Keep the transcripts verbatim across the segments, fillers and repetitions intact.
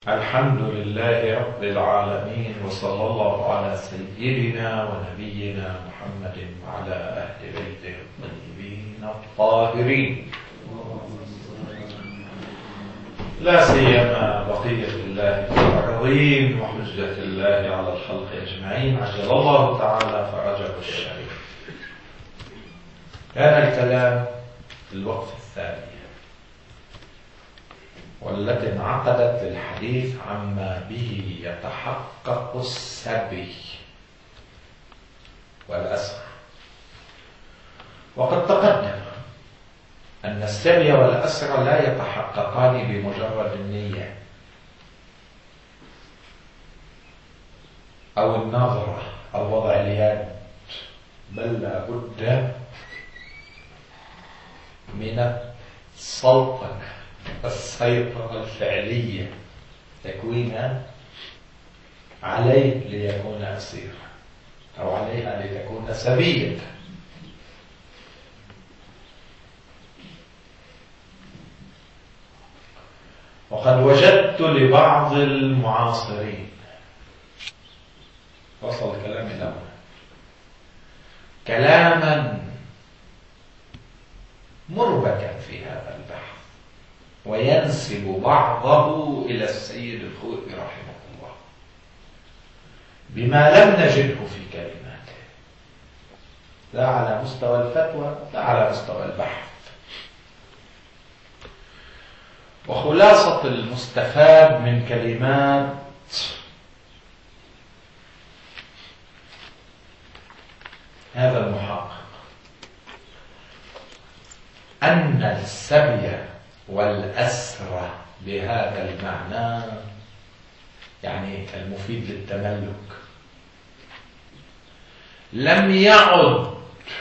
الحمد لله رب العالمين، وصلى الله على سيدنا ونبينا محمد وعلى أهل بيته الطيبين الطاهرين، لا سيما بقية الله في الأرضين وحجة الله على الخلق أجمعين، عجل الله تعالى فرجه الشريف. كان الكلام في الوقفة الثانية والتي انعقدت للحديث عما به يتحقق السبي والأسر. وقد تقدم أن السبي والأسر لا يتحققان بمجرد النية أو النظرة أو وضع اليد، بل لا بد من السلطنة، السيطرة الفعلية تكوين عليه ليكون أسيرا أو عليها لتكون سبية. وقد وجدت لبعض المعاصرين، وصل الكلام إلى هنا، كلاما مربكا في هذا البحث، وينسب بعضه إلى السيد الخوئي رحمه الله بما لم نجده في كلماته، لا على مستوى الفتوى لا على مستوى البحث. وخلاصة المستفاد من كلمات هذا المحقق أن السبي والأسر بهذا المعنى، يعني المفيد للتملك، لم يعد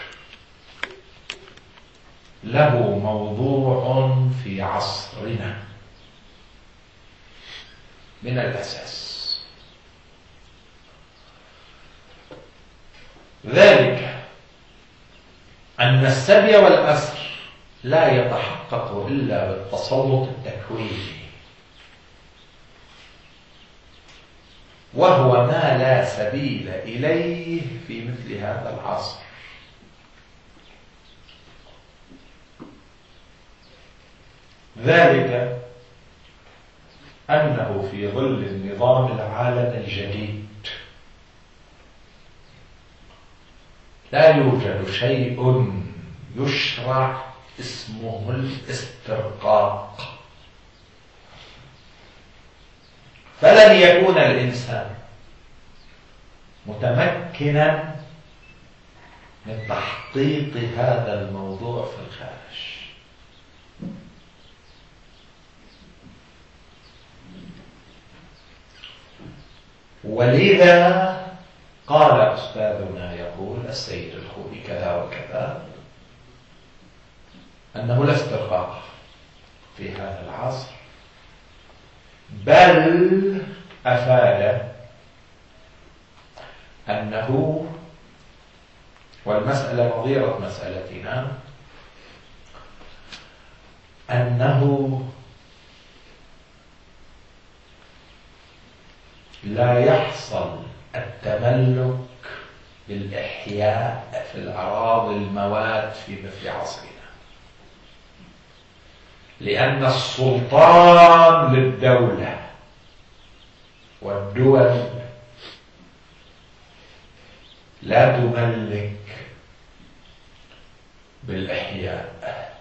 له موضوع في عصرنا من الأساس. ذلك أن السبي والأسر لا يتحقق إلا بالتسلط التكويني، وهو ما لا سبيل إليه في مثل هذا العصر. ذلك أنه في ظل النظام العالمي الجديد لا يوجد شيء يشرع اسمه الاسترقاق، فلن يكون الإنسان متمكنا من تحقيق هذا الموضوع في الخارج. ولذا قال أستاذنا يقول السيد الخوئي كذا وكذا، أنه لا استرقاق في هذا العصر، بل أفاد أنه، والمسألة نظيرة مسألتنا، أنه لا يحصل التملك بالإحياء في الأراضي الموات في مثل عصرنا، لأن السلطان للدولة والدول لا تملك بالإحياء،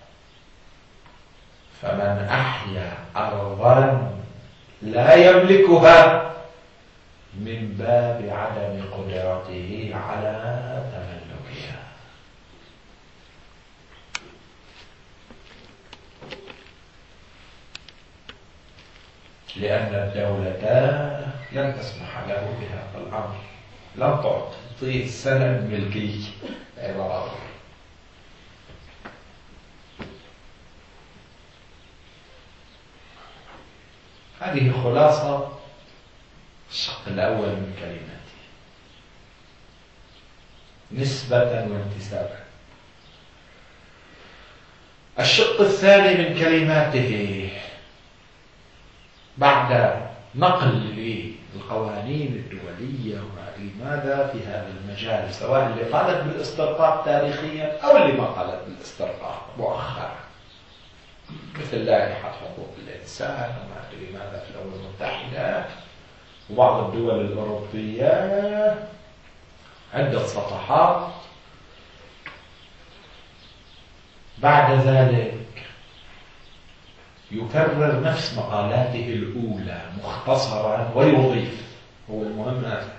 فمن أحيا أرضا لا يملكها من باب عدم قدرته على تملكها. لأن الدولة لن تسمح له بهذا الأمر، لن تعطيه سند ملكي عبارة. هذه خلاصة الشق الأول من كلماتي نسبة وانتسابا. الشق الثاني من كلماته بعد نقل للقوانين الدولية لماذا في هذا المجال، سواء اللي قالت بالاسترقاق تاريخيا أو اللي ما قالت بالاسترقاق مؤخرا، مثل لائحة حقوق الإنسان وما أدري ماذا في الأمم المتحدة وبعض الدول الأوروبية، عدة صفحات. بعد ذلك يكرر نفس مقالاته الأولى مختصرا ويضيف، هو المهم هذا،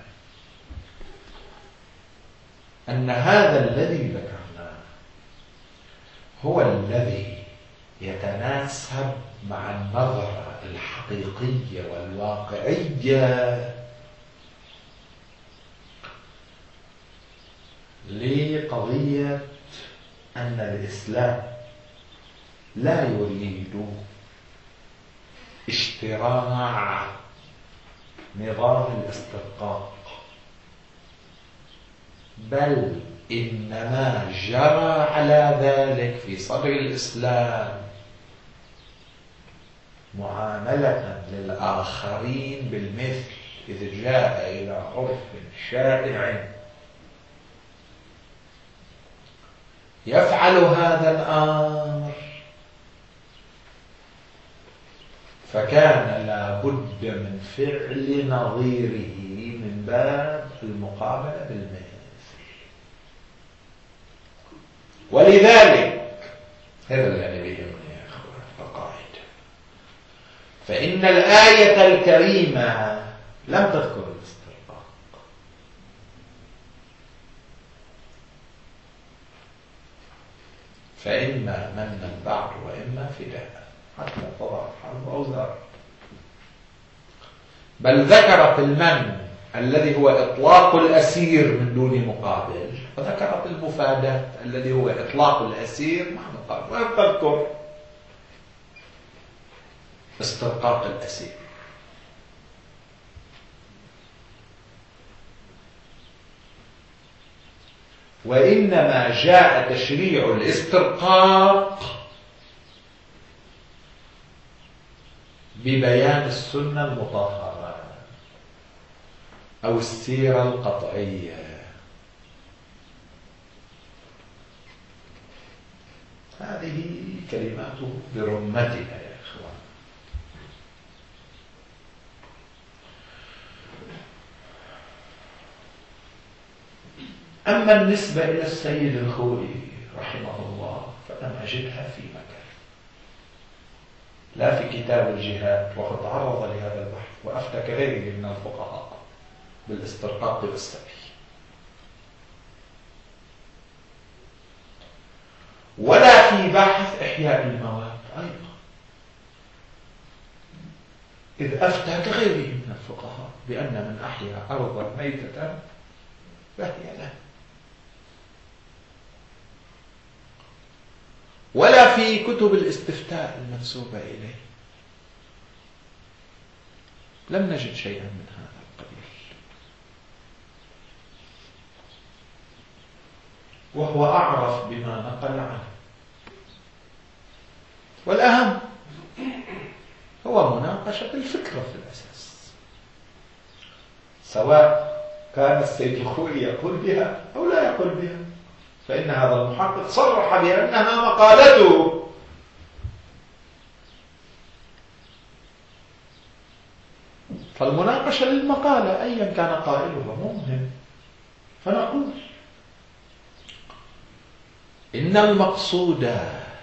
أن هذا الذي ذكرناه هو الذي يتناسب مع النظرة الحقيقية والواقعية لقضية أن الإسلام لا يريد اشتراع نظام الاسترقاق، بل إنما جرى على ذلك في صدر الإسلام معاملة للآخرين بالمثل، إذ جاء إلى عرف شائع يفعل هذا الأمر فكان لا بد من فعل نظيره من باب المقابلة بالمثل. ولذلك هذا الذي بيهمني يا أخوان القاعدة، فإن الآية الكريمة لم تذكر الاسترقاق، فإما منا بعد وإما فداء حتى تضع الحرب أوزار، بل ذكرت المن الذي هو إطلاق الأسير من دون مقابل، وذكرت المفادات الذي هو إطلاق الأسير مع مقابل، ولم تذكر استرقاق الأسير. وإنما جاء تشريع الاسترقاق ببيان السنة المطهرة أو السيرة القطعية. هذه كلماته برمتها يا إخوان. أما النسبة إلى السيد الخوئي رحمه الله فلم أجدها في مكان، لا في كتاب الجهاد، وقد تعرض لهذا البحث وأفتى كغيره من الفقهاء بالاسترقاق والسبي، ولا في بحث إحياء المواد أيضا، إذ أفتى كغيره من الفقهاء بأن من أحيا أرضا ميتة فهي له، ولا في كتب الاستفتاء المنسوبة إليه لم نجد شيئا من هذا القبيل. وهو أعرف بما نقل عنه، والأهم هو مناقشة الفكرة في الأساس، سواء كان السيد الخوئي يقول بها أو لا يقول بها، فإن هذا المحقق صرح بأنها مقالته. فالمناقشة للمقالة أيا كان قائلها مهم، فنقول إن المقصود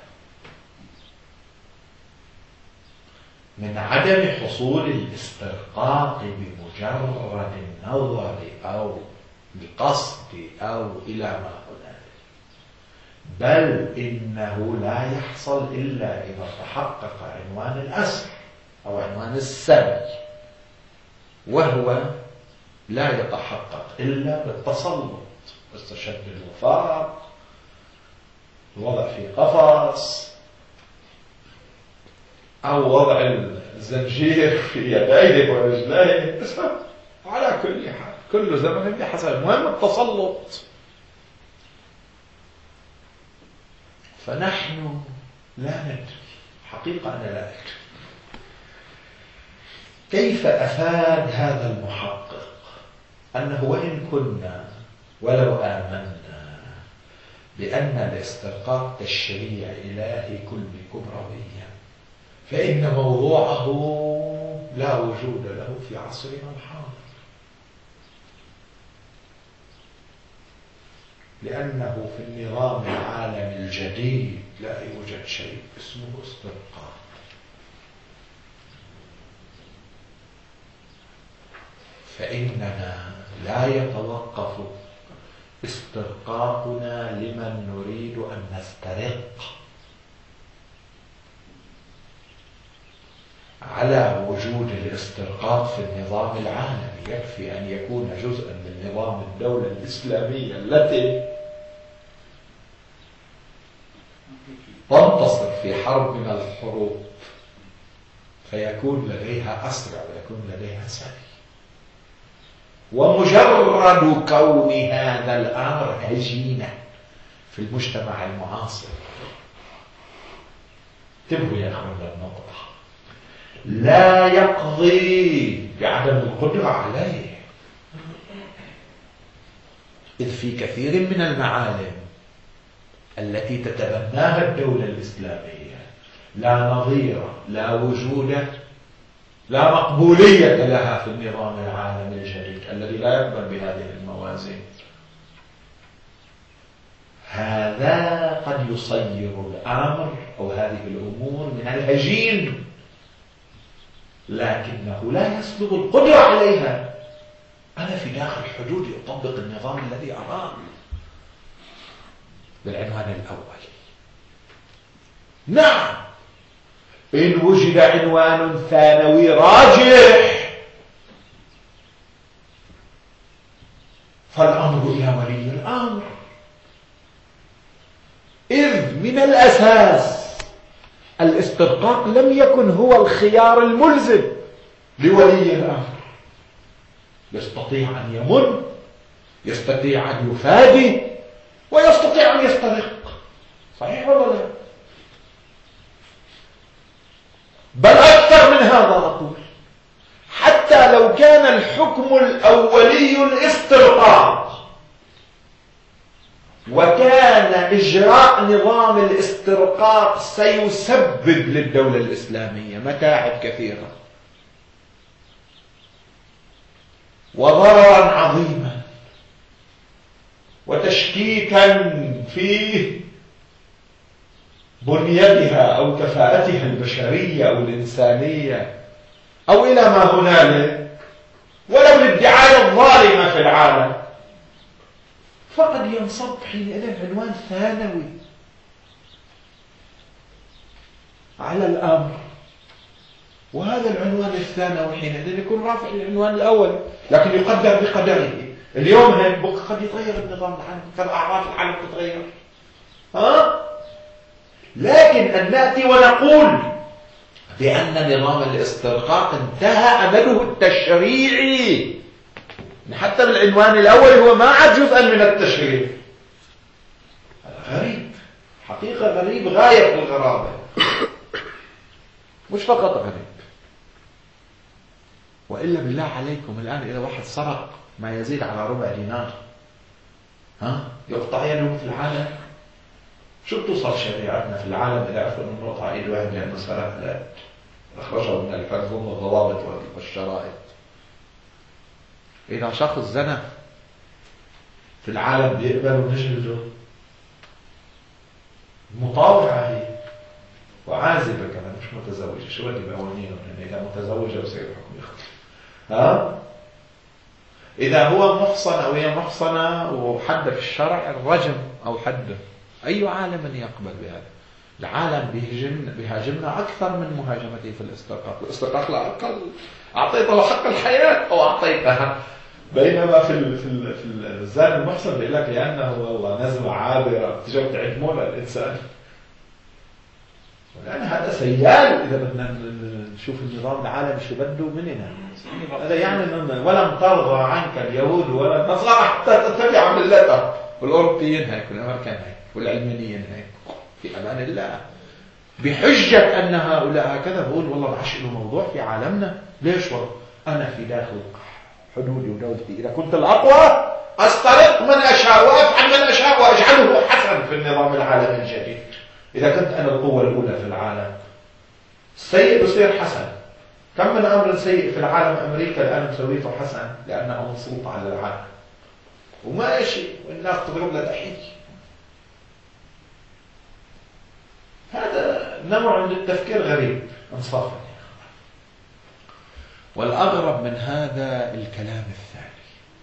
من عدم حصول الاسترقاق بمجرد النظر أو بقصد أو إلى ما هنالك، بل إنه لا يحصل إلا إذا تحقق عنوان الأسر أو عنوان السبي، وهو لا يتحقق إلا بالتسلط، استشد الوفاق، الوضع في قفص، أو وضع الزنجير في يديه ورجليه، على كل حال كل زمن بحسب، المهم التسلط. فنحن لا ندري، حقيقة أنا لا أدري كيف أفاد هذا المحقق أنه وإن كنا ولو آمنا بأن الاسترقاق تشريع إلهي كلي كبرويا، فإن موضوعه لا وجود له في عصرنا الحاضر، لأنه في النظام العالمي الجديد لا يوجد شيء اسمه استرقاق. فإننا لا يتوقف استرقاقنا لمن نريد أن نسترق على وجود الاسترقاق في النظام العالمي. يكفي أن يكون جزءا من نظام الدولة الإسلامية التي تنتصر في حرب من الحروب فيكون لديها أسرع ويكون لديها سري. ومجرد كون هذا الأمر هجينا في المجتمع المعاصر، انتبهوا يا أخوان النقطة، لا يقضي بعدم القدرة عليه. إذ في كثير من المعالم التي تتبناها الدولة الإسلامية لا نظير، لا وجود، لا مقبولية لها في النظام العالمي الجديد الذي لا يقبل بهذه الموازين. هذا قد يصير الأمر أو هذه الأمور من الهجين، لكنه لا يسلب القدرة عليها. أنا في داخل حدودي أطبق النظام الذي أراه بالعنوان الأول. نعم، إن وجد عنوان ثانوي راجح فالأمر إلى ولي الأمر، إذ من الأساس الاسترقاق لم يكن هو الخيار الملزم لولي الأمر. يستطيع أن يمن، يستطيع أن يفادي، ويستطيع أن يسترق. صحيح ولا لا؟ بل أكثر من هذا أقول، حتى لو كان الحكم الأولي الاسترقاق وكان إجراء نظام الاسترقاق سيسبب للدولة الإسلامية متاعب كثيرة وضررا عظيما وتشكيكا في بنيتها أو كفاءتها البشرية أو الإنسانية أو إلى ما هنالك، ولو الادعاء الظالمة في العالم، فقد ينصب حينئذ عنوان ثانوي على الأمر، وهذا العنوان الثانوي حينئذ يكون رافع للعنوان الأول، لكن يقدر بقدره. اليوم هيك قد يتغير النظام العالمي، قد أعراف العالم تتغير، ها؟ لكن أن نأتي ونقول بأن نظام الاسترقاق انتهى أمده التشريعي، حتى بالعنوان الأول هو ما عاد جزءا من التشريع. غريب، حقيقة غريب غاية الغرابة، مش فقط غريب. وإلا بالله عليكم الآن إذا واحد سرق ما يزيد على ربع دينار، ها، يقطع يده في العالم. شو بتوصل شريعتنا في العالم إذا عرفوا أنه نقطع إيد واحد لأنه سرق؟ لا، أخرجه من الحكم والضوابط والشرائط. إذا شخص زنى في العالم بيقبلوا نجلده. مطاوعة هي وعازبة كمان، مش متزوجة. شو بدي بقوانينهم؟ إذا متزوجة بصير الحكم يختلف. ها؟ إذا هو محصن أو هي محصنة وحد في الشرع الرجم أو حد. أي عالم يقبل بهذا؟ العالم بيهاجم بيهاجمنا أكثر من مهاجمته في الاسترقاق. الاسترقاق لا أقل، أعطيته حق الحياة أو أعطيتها. بينما في ال في ال في الزان المحصن بيقول لك لأنه والله نزوة عابرة تجوا تعدموا للإنسان. لأن هذا سيال إذا بدنا نشوف النظام العالمي شو بده مننا. هذا يعني أن ولم ترضى عنك اليهود ولا النصارى حتى تتبع ملتهم. والأوروبيين هيك والأمريكان هيك والعلمانيين هيك في أمان الله. بحجة أن هؤلاء هكذا، بقول والله بعش له موضوع في عالمنا. ليش والله؟ أنا في داخل حدودي ودولتي، إذا كنت الأقوى أسترق من أشاء وأفعل من أشاء وأجعله حسن في النظام العالمي الجديد. إذا كنت أنا القوة الأولى في العالم، السيء بصير حسن. كم من أمر سيء في العالم أمريكا الآن مسويته حسن لأنها منصوبة على العالم وما شيء، والناس تضرب لها تحية. هذا نوع من التفكير غريب انصافا. والأغرب من هذا الكلام الثاني،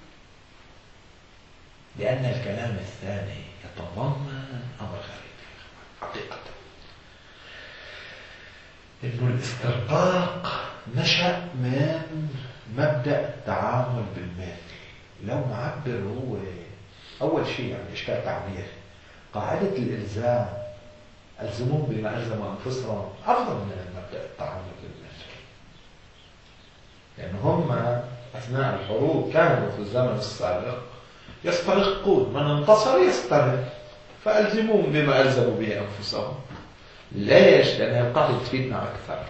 لأن الكلام الثاني يتضمن أمر غريب حقيقة، إنه الاسترقاق نشأ من مبدأ التعامل بالمثل. لو معبر هو أول شيء يعني إشكال تعبير، قاعدة الإلزام ألزمون بما ألزموا أنفسهم أفضل من مبدأ التعامل بالمثل، لأن هم أثناء الحروب كانوا في الزمن السابق يسترقون، من انتصر يسترق، فألزمون بما ألزموا به أنفسهم. ليش؟ لأنها القاعدة تفيدنا أكثر.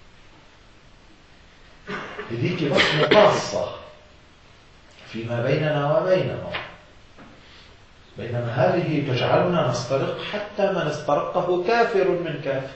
هذيك بس مقاصة فيما بيننا وبينهم، بينما هذه تجعلنا نسترق حتى من استرقه كافر من كافر.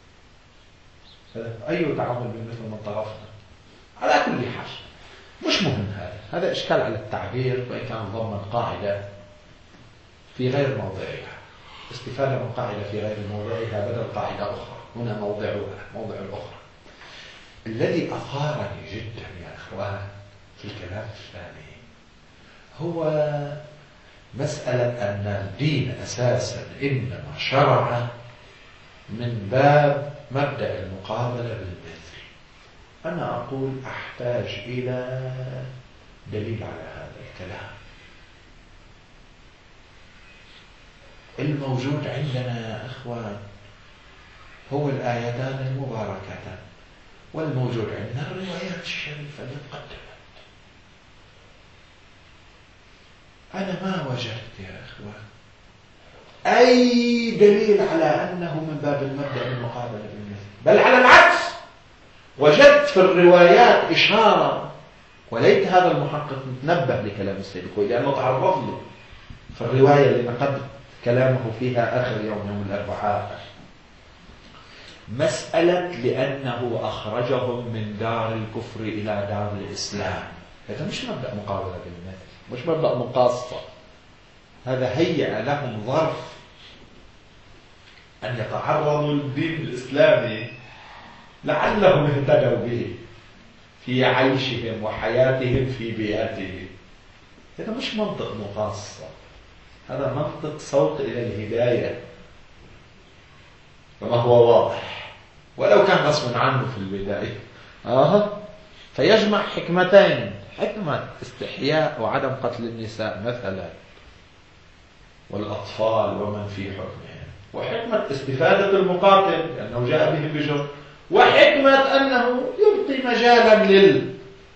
أي تعامل بالمثل من طرفنا. على كل حال مش مهم هذا، هذا إشكال على التعبير، وإن كان ضمن قاعدة في غير موضعها، استفادة من قاعدة في غير موضعها بدل قاعدة أخرى. هنا موضعها موضع الأخرى. الذي أثارني جدا يا إخوان في الكلام الثاني هو مسألة أن الدين أساسا إنما شرع من باب مبدأ المقابلة بالمثل. أنا أقول أحتاج إلى دليل على هذا الكلام. الموجود عندنا يا إخوان هو الآيتان المباركتان، والموجود عندنا الروايات الشريفة اللي قدمت. أنا ما وجدت يا إخوان أي دليل على أنه من باب المبدأ المقابلة بالمثل، بل على العكس وجدت في الروايات إشارة، وليت هذا المحقق متنبه لكلام السيد الخوئي لأنه تعرض له في الرواية اللي نقد كلامه فيها آخر يوم يوم الأربعاء، مسألة لأنه أخرجهم من دار الكفر إلى دار الإسلام. هذا مش مبدأ مقابلة بالمثل، مش مبدأ مقاصة. هذا هيأ لهم ظرف أن يتعرضوا للدين الإسلامي لعلهم اهتدوا به في عيشهم وحياتهم في بيئتهم. هذا مش منطق مقاصة، هذا منطق سوق إلى الهداية كما هو واضح، ولو كان غصبا عنه في البداية. آه. فيجمع حكمتين، حكمة استحياء وعدم قتل النساء مثلا والأطفال ومن في حكمهم، وحكمة استفادة المقاتل لأنه جاء بهم بجر، وحكمة أنه يعطي مجالا لل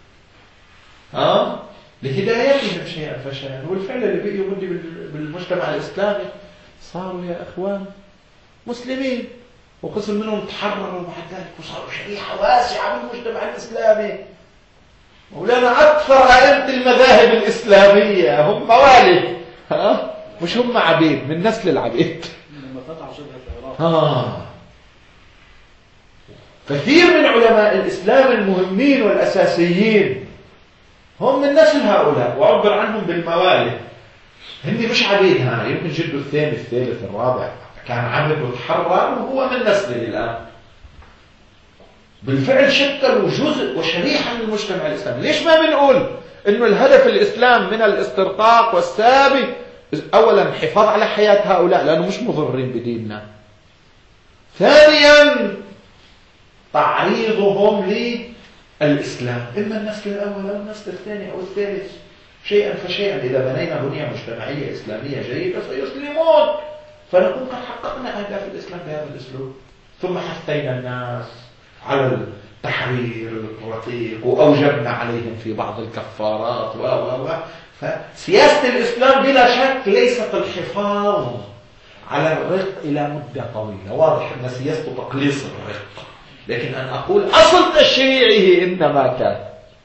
ها لهدايتهم شيئا فشيئا. والفعل اللي بقي يودي بالمجتمع الإسلامي صاروا يا إخوان مسلمين، وقسم منهم تحرروا بعد ذلك وصاروا شريحة واسعة من المجتمع الإسلامي. مولانا أكثر أئمة المذاهب الإسلامية هم موالي، ها مش هم عبيد، من نسل العبيد. لما فتحوا شبه العراق ها كثير من علماء الإسلام المهمين والأساسيين هم من نسل هؤلاء، وعبر عنهم بالموالي. هن مش عبيد، ها يمكن جده الثاني الثالث الرابع كان عبد وتحرر وهو من نسله الآن. بالفعل شكلوا جزء وشريحة من المجتمع الإسلامي. ليش ما بنقول إنه الهدف الإسلام من الاسترقاق والسابي أولا حفاظ على حياة هؤلاء لأنه مش مضرين بديننا، ثانيا تعريضهم للإسلام، إما النسل الأول أو النسل الثاني أو الثالث، شيئا فشيئا. إذا بنينا بنية مجتمعية إسلامية جيدة سيسلمون، فنكون قد حققنا أهداف الإسلام بهذا الأسلوب. ثم حثينا الناس على التحرير الرقيق وأوجبنا عليهم في بعض الكفارات و و فسياسة الإسلام بلا شك ليست الحفاظ على الرق إلى مدة طويلة. واضح أن سياسته تقليص الرق، لكن أن أقول أصل تشريعه إنما كان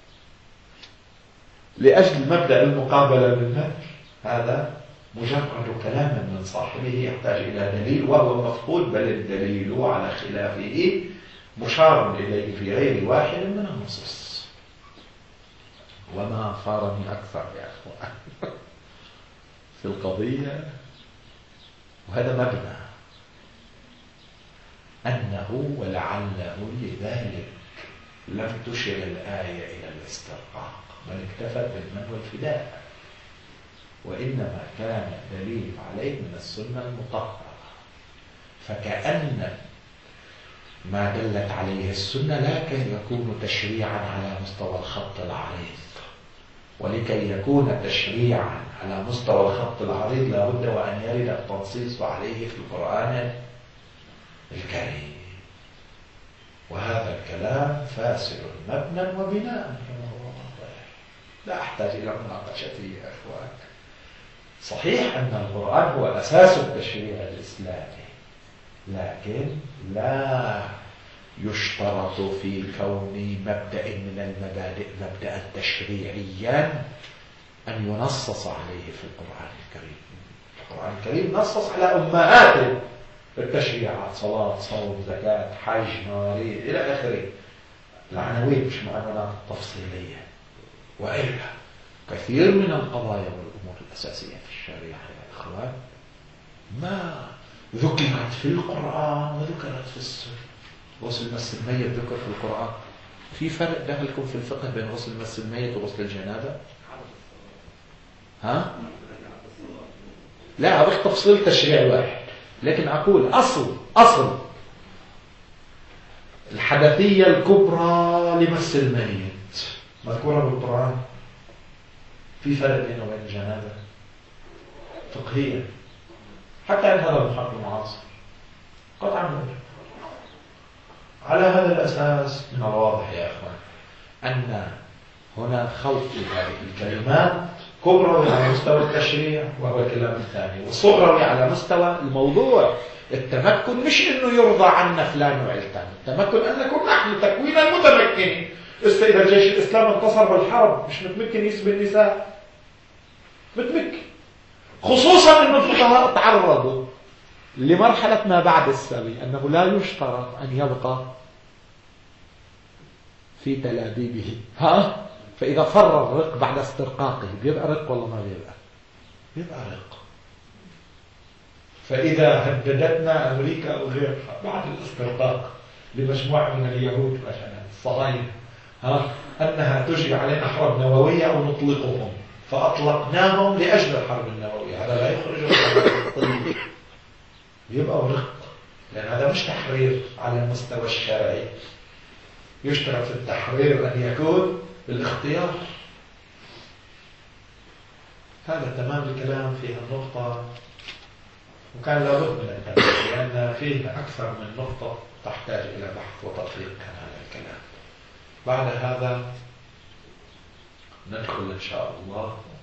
لأجل مبدأ المقابلة بالمال، هذا مجرد كلام من صاحبه يحتاج إلى دليل وهو مفقود، بل الدليل على خلافه مشار إليه في غير واحد من النصوص. وما فارني أكثر يا أخوان في القضية، وهذا مبنى أنه ولعله لذلك لم تشر الآية إلى الاسترقاق، بل اكتفت بالمن والفداء، وإنما كان الدليل عليه من السنة المطهرة. فكأن ما دلت عليه السنة لا كان يكون تشريعا على مستوى الخط العريض، ولكي يكون تشريعا على مستوى الخط العريض لا بد وأن يرد التنصيص عليه في القرآن الكريم. وهذا الكلام فاسد مبنى وبناء كما هو واضح، لا أحتاج إلى مناقشته يا أخوان. صحيح أن القرآن هو أساس التشريع الإسلامي، لكن لا يشترط في كون مبدأ من المبادئ مبدأ تشريعيا أن ينصص عليه في القرآن الكريم. القرآن الكريم نصص على أمهات التشريعات: صلاة، صوم، زكاة، حج، مواريث إلى آخره، العناوين مش معنونات تفصيلية. وإلا كثير من القضايا والأمور الأساسية في الشريعة يا إخوان ما ذكرت في القرآن وذكرت في السنة. غسل مس الميت ذكر في القرآن. في فرق دخلكم في الفقه بين غسل مس الميت وغسل الجنابة؟ ها؟ لا، هذا تفصيل تشريع واحد، لكن أقول أصل أصل الحدثية الكبرى لمس الميت مذكورة بالقرآن. في فرق بينه وبين الجنابة فقهيا حتى عند هذا المحقق المعاصر قطعا موجود. على هذا الأساس من الواضح يا أخوان أن هنا خلط هذه الكلمات كبروي على مستوى التشريع وهو الكلام الثاني، وصغروي على مستوى الموضوع. التمكن مش إنه يرضى عنا فلان وعلتان، التمكن أن نكون نحن تكوين المتمكنين. إذا الجيش الإسلام انتصر بالحرب مش متمكن يسبي النساء، متمكن، خصوصا أن الفقهاء تعرضوا لمرحلة ما بعد السبي أنه لا يشترط أن يبقى في تلابيبه. ها؟ فإذا فر الرق بعد استرقاقه بيبقى رق ولا ما بيبقى؟ بيبقى رق. فإذا هددتنا أمريكا أو غيرها بعد الاسترقاق لمجموعة من اليهود مثلا الصهاينة ها أنها تجري علينا حرب نووية أو نطلقهم، فأطلقناهم لأجل الحرب النووية، هذا لا يخرجهم من الطريق، يبقى رق، لأن هذا مش تحرير على المستوى الشرعي. يشترط في التحرير أن يكون بالاختيار. هذا تمام الكلام في النقطة، وكان لابد من التنبيه لأن فيه أكثر من نقطة تحتاج إلى بحث وتطبيق هذا الكلام. بعد هذا ندخل إن شاء الله